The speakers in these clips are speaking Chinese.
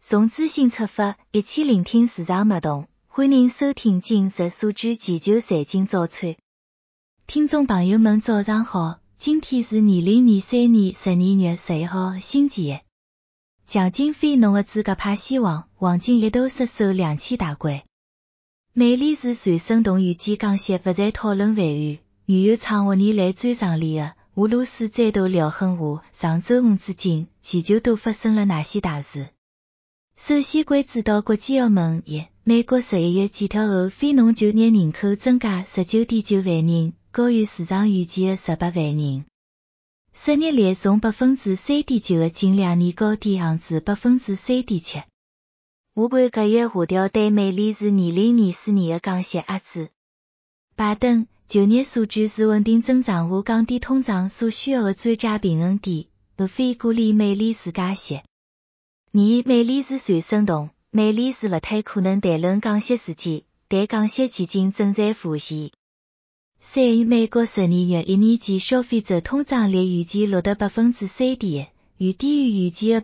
从资讯出发，一起聆听市场脉动。欢迎收听今日数据全球财经早餐。听众朋友们早上好，今天是2023年12月11号星期一。强劲非农的资格派希望，黄金一度失守2000大关。美联储传声筒预计降息不再讨论范围，原有创6年来最长里的俄罗斯再度撩狠下，上周五至今，全球都发生了哪些大事？首先关注到国际澳门1，美国11月检调后非农就业人口增加 19.9 万人，高于市场预期的18万人。失业率从 3.9% 的近2年高点降至 3.7%。我国各月下调对美联储2024年的降息压制。拜登就业数据是稳定增长下降低通胀所需要的最佳平衡点，而非鼓励美联储加息。2美联储传声筒，美联储不太可能谈论降息事件，但降息基金正在浮现。3美国12月1年期消费者通胀率预计录得 3.1%， 远低于预期的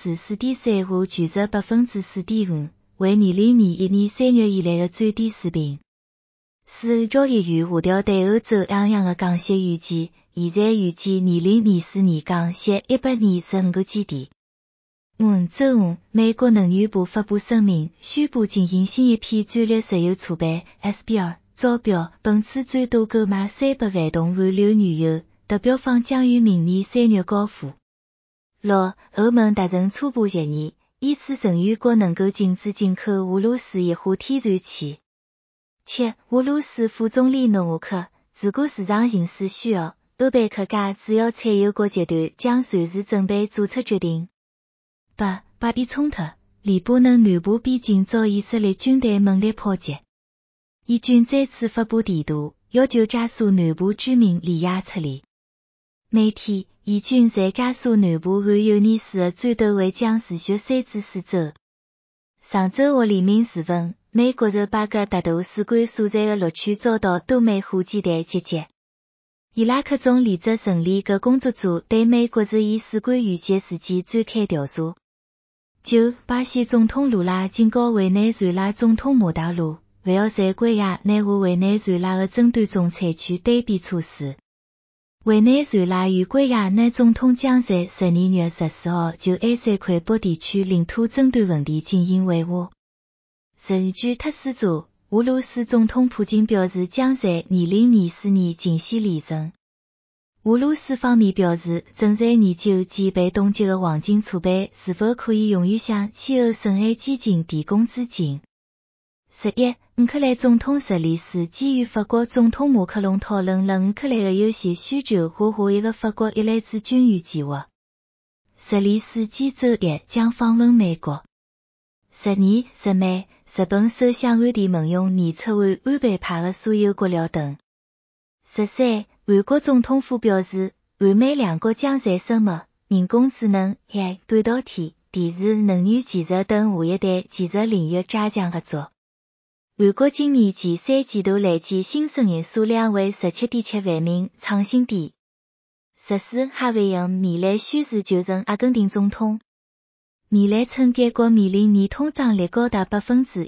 4.3% 和全值 4.5%， 为2021年3月以来的最低水平。4交易员下调对欧洲央行的降息预期，现在预计2024年降息125个基点。周五，美国能源部发布声明，宣布进行新一批战略石油储备 SPR 招标，本次最多购买300万桶燃料原油，特标方将于明年3月交付。6欧盟达成初步协议，依次成员国能够禁止进口俄罗斯液化天然气。7俄罗斯副总理诺沃克，如果市场形势需要，欧佩克加主要产油国集团将随时准备做出决定。8巴比冲突，黎巴嫩南部边境遭以色列军队猛烈炮击。以军再次发布地图，要求加沙南部居民离亚撤离。每天，以军在加沙南部和尤尼斯的战斗会将持续3至4周。上周或黎明时分，美国的巴格达大使馆所在的陆区遭到多枚火箭弹袭击。伊拉克总理则成立个工作组对美国驻伊使馆遇袭事件展开调查。9巴西总统卢拉警告委内瑞拉总统马达罗，不要在关押内华委内瑞拉的争端中采取对比措施。委内瑞拉与关押内总统将在12月14号就埃塞奎波地区领土争端问题进行会话。据特斯查，俄罗斯总统普京表示将在2024年进行连任。俄罗斯方面表示正在研究其被冻结的黄金储备是否可以用于向气候损害基金提供资金。11乌克兰总统泽连斯基与法国总统马克龙讨论了乌克兰的优先需求和下一个法国一揽子军援计划。泽连斯基周一将访问美国。12日美，日本首相岸田文雄拟出为安倍派的所有国料等。13韩国总统府表示，韩美两国将在生物、人工智能、AI、半导体、电视、能源技术等下一代技术领域加强合作。韩国今年前3季度累计新生儿数量为 17.7 万名，创新低。14哈维·米莱宣誓就任阿根廷总统。米莱称该国面临年通胀率高达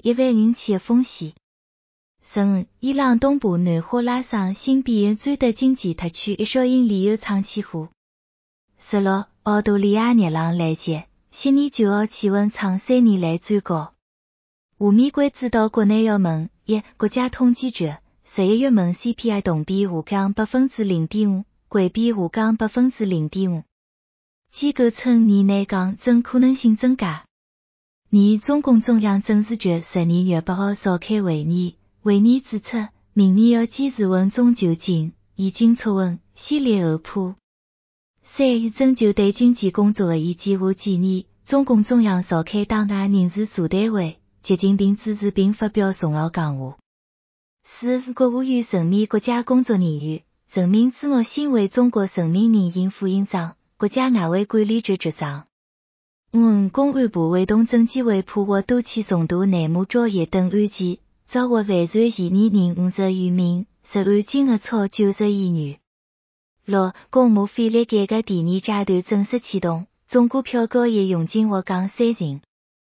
1.5% 的风险。15伊朗东部南霍拉桑新边缘专德经济特区1小英里有长气火。16澳大利亚热浪来袭，悉尼9号气温创3年来最高。下面关注到国内要闻。1国家统计局11月份 CPI 同比下降 0.5%， 季比下降 0.5%。机构称年内降准可能性增加。中共中央政治局12月8号召开会议，会议指出，明年要坚持稳中求进，严经促稳，先立后铺。3征求对经济工作的意见和建议，中共中央召开党外人事座谈会，习近平主持并发表重要讲话。4国务院任命国家工作人员，任命朱岳新为中国人民银行副行长、国家外汇管理局局长。5公安部会同证监会破获多起重大内幕交易等案件，抓获犯罪嫌疑人50余名，涉案金额超90亿元。6公募费率改革第2阶段正式启动，中股票交易佣金下降30%。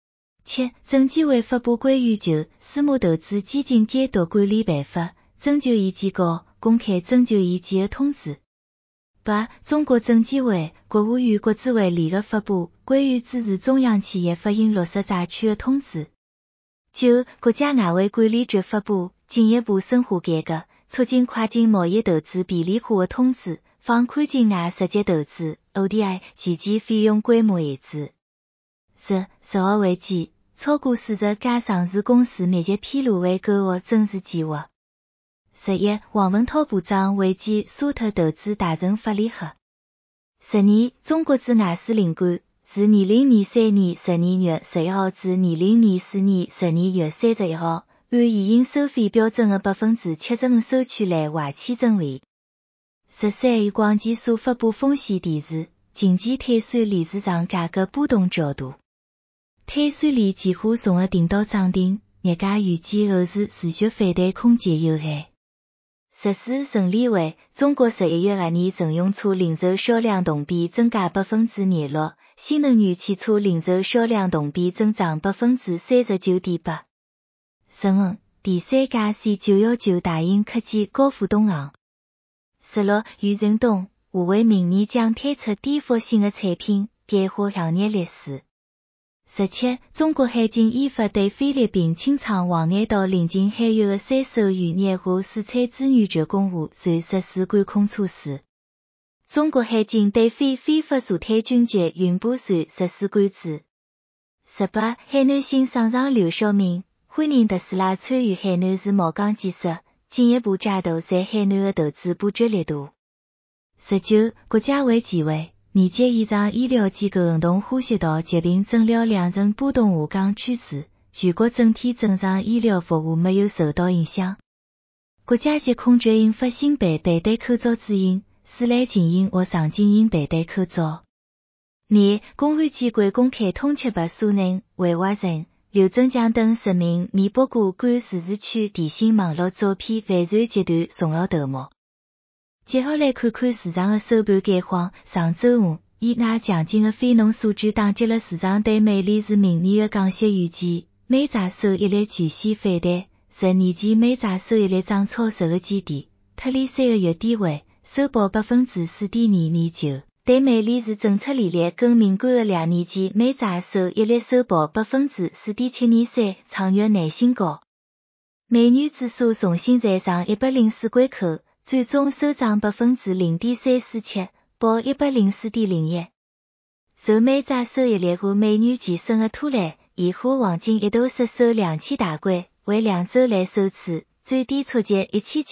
7. 证监会发布关于就私募投资基金监督管理办法征求意见稿公开征求意见的通知。8. 中国证监会、国务院国资委联合发布关于支持中央企业发行绿色债券的通知。9. 国家外汇管理局发布进一步深化改革，促进跨境贸易投资便利化的通知，放宽境外实际投资 ODI 具体费用规模限制。10号会见，超过40家上市公司密集披露未购的增持计划。11王文涛部长会见沙特投资大臣法里赫。12中国驻外使领馆自2023年12月11号至2024年12月31号，按现行收费标准的 75% 收取来外签证费。13广监所发布风险提示，近期碳酸锂市场价格波动较大。碳酸锂计划从而定到涨停，业界预计后市持续反弹空间有限。14乘联会，中国11月2年乘用车零售销量同比增加 26%， 新能源汽车零售销量同比增长 39.8%。15第3届 C919 大型科技高富动行。16余承东、华为明年将推出颠覆性的产品，改写行业历史。17中国海警依法对菲律宾清仓黄岩岛临近海域的3艘渔业和水产资源局公务船实施管控措施。中国海警对非法坐滩军舰运补船实施管制。18海南新省长刘晓明欢迎特斯拉参与海南自贸港建设，进一步加大在海南的投资布局力度。19国家卫健委年节延长医疗机构运动呼吸道疾病诊疗量呈波动下降趋势，全国整体正常医疗服务没有受到影响。国家疾控局印发新版佩戴口罩指引，室内禁烟或上禁烟佩戴口罩。2公安机关公开通缉白沙人、魏华人、刘振强等10名面北过管自治区电信网络诈骗犯罪集团重要头目。接下来看看市场的收盘概况。上周五，以外强劲的非农数据打击了市场对美联储明年的降息预期，美债收益率全线反弹，10年期美债收益率涨超10个基点，脱离3个月低位，收报 4.29%。对美联储政策利率更敏感的2年期美债收益率收报 4.73%， 创越内新高。美元指数重新站上104关口，最终收涨 0.347%， 报 104.01。受美债收益率和美元强升的拖累，现货黄金一度失守2000大关，为2周来首次最低触及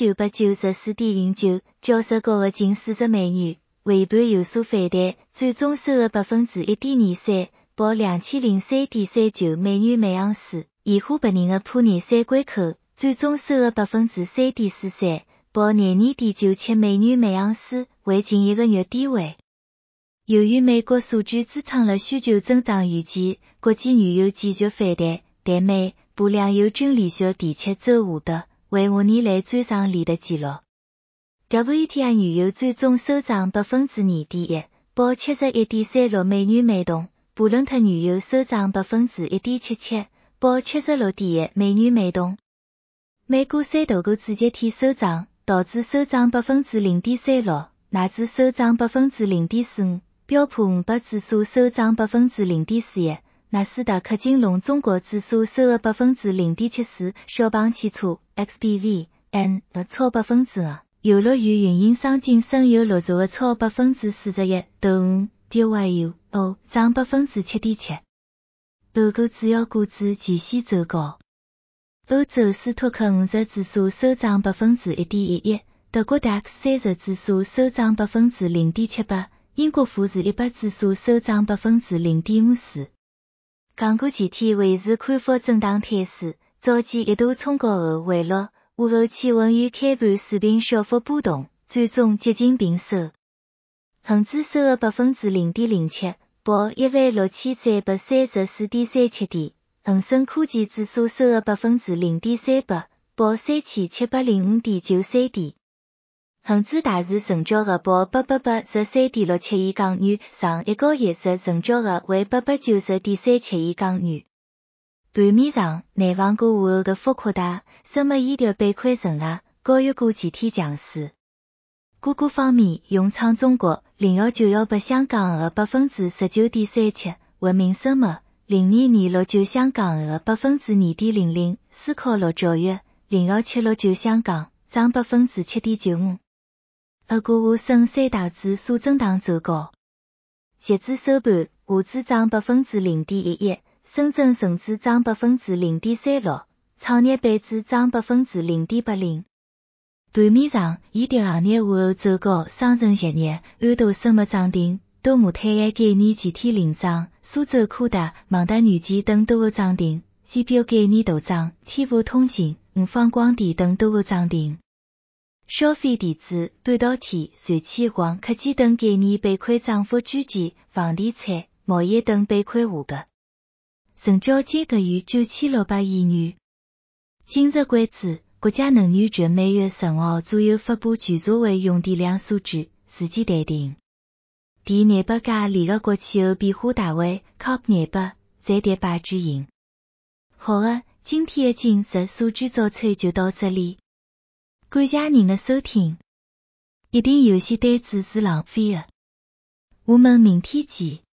1994.09， 较值高的近40美元。尾盘有所反弹，最终收了 1.23%， 报 2003.39美元每盎司。现货白银的破廿3关口，最终收了 3.43%， 报22.97美元每盎司，为近1个月低位。由于美国数据支撑了需求增长预期，国际原油继续反弹，但美、布两油均连续第7周下跌，为5年来最长连跌纪录。WTI 原油最终收涨 2.1%， 报 71.36美元每桶，布伦特原油收涨 1.77%， 报 76.1美元每桶。美股三大股指集体收涨，道指收涨 0.36%， 纳指收涨 0.45%， 标普500指数收涨 0.41%， 纳斯达克金融中国指数收了 0.74%， 小鹏汽车 XPVN 超 2%。游乐园运营商竞申有陆续的超 41%， 斗5、DYU 涨 7.7%。欧股主要股指全线走高。欧洲斯托克50指数收涨 1.11%， 德国 DAX 30指数收涨 0.78%， 英国富时100指数收涨 0.54%。港股前天维持宽幅震荡态势，早间一度冲高后回落。午后气温于开盘水平小幅波动，最终接近平收。恒指收了 0.07%， 报 16,334.37点。恒生科技指数收了 0.38%， 报 3,705.93点。恒指大市成交额报 883.67亿港元，上一交易日成交额为 890.37亿港元。 盘面上内房股午后的幅扩大，什么医疗板块承压，高于股集体强势。股方面，永昌中国01918香港额 19.37%， 文明生物02-269香港额 2.00%， 思考乐教育01769香港涨 7.95%。股沪深三大指数震荡走高，截至收盘，沪指涨 0.11%， 深圳成指涨 0.36%， 创业板指涨 0.80%。盘面上，医疗行业午后走高，双城协业、安踏生物涨停，多模胎癌概念集体领涨，苏州科大、万达软件等多个涨停，芯片概念大涨，天华通信、五方光电等多个涨停。消费电子、半导体、燃气光、科技等概念板块涨幅居前，房地产、贸易等板块下跌。成交间隔于9600亿元。今日关注，国家能源局每月10号左右发布全社会用电量数据，时间待定。第200届联合国气候变化大会 COP200 在迪拜举行。好的，今天的今日数据早餐就到这里。感谢您的收听。一定有些单词是浪费的。我们明天见。